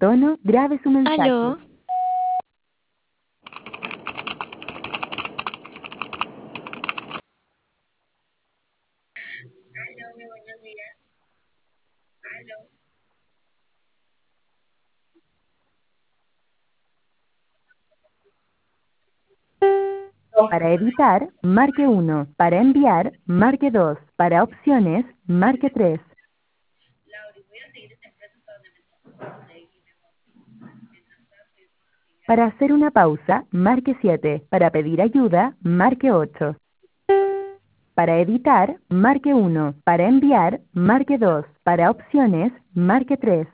tono, grabe su mensaje. Aló. Para editar, marque 1. Para enviar, marque 2. Para opciones, marque 3. Para hacer una pausa, marque 7. Para pedir ayuda, marque 8. Para editar, marque 1. Para enviar, marque 2. Para opciones, marque 3.